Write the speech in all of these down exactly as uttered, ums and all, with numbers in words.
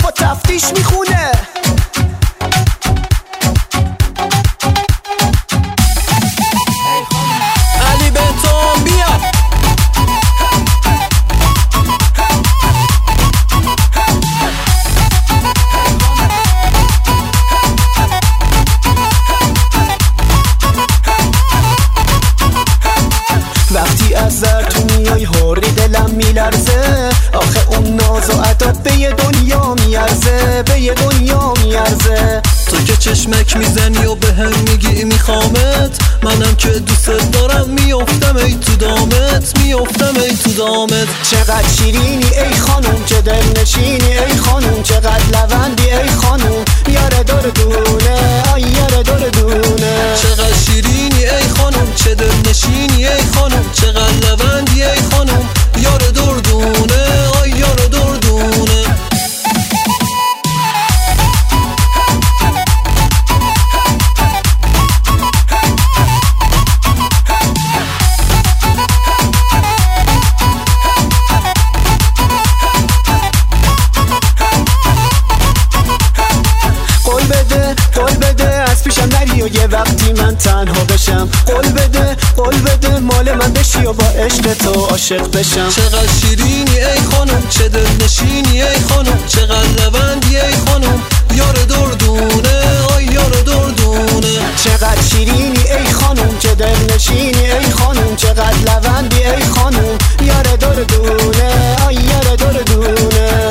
با تفتیش میخونه. علی بنتون بیا. وقتی از در تو میای هوری دلم میلرزه، آخه اون ناز و عدد به یه دنیا میارزه، به یه دنیا میارزه. تو که چشمک میزنی و به هم میگی میخوامت، منم که دوست دارم میافتم ای تو دامت، میافتم ای تو دامت. چقدر شیرینی ای خانوم، چه دل نشینی ای خانوم، چقدر لوندی ای خانوم، یاره دور دونه، آی یاره دور دونه. چقدر شیرینی ای خانوم، چه دل نشینی ای خانوم، چقدر لوندی ای خانوم، یاره دور دونه، آی یاره دور دونه. قول بده از پیشم نری و یه وقتی من تنها بشم. قول بده قول بده مال من بشی و با عشق تو عاشق بشم. چقدر شیرینی ای خانم، چه دل نشینی ای خانم، چقدر لوندی ای خانم، یار دور دونه، آی یار دور دونه. چقدر شیرینی ای خانم، چه دل نشینی ای خانم، چقدر لوندی ای خانم، یار دور دونه، آی یار دور دونه.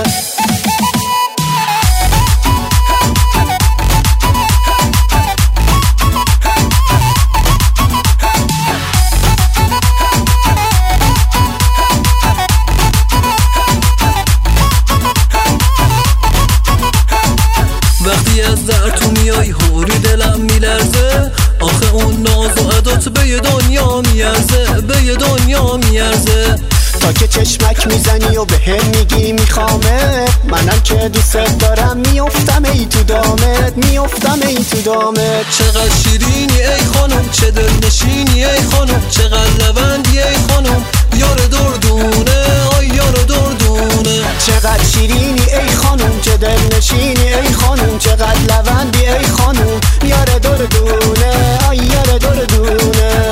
وقتی از در تو میای هوری دلم میلرزه، آخه اون ناز و عدات به یه دنیا میارزه، به یه دنیا میارزه. تا که چشمک میزنی و به هم میگی میخوامت، منم که دوست دارم میافتم ای تو دامت، میافتم ای تو دامت. چقدر شیرینی ای خانم، چه دل نشینی ای خانم، چقدر لوندی ای خانم، یار دور دونه، آی یار دور دونه. چقدر شیرینی ای خانم، چه دل نشینی ای خانم، چقدر لوندی ای خانم، یار دور دونه، آی یار دور دونه.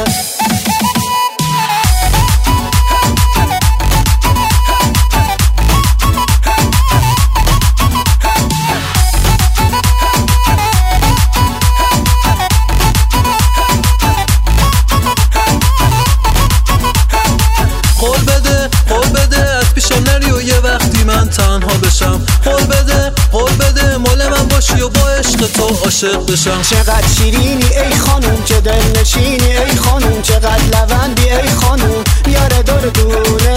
قول بده قول بده از پیشم نری و یه وقتی من تنها بشم. قول بده قول بده مال من باشی و با عشق تو عاشق بشم. چقدر شیرینی ای خانم، چه دل نشینی ای خانم، چقدر لوندی ای خانم، یار دور دونه،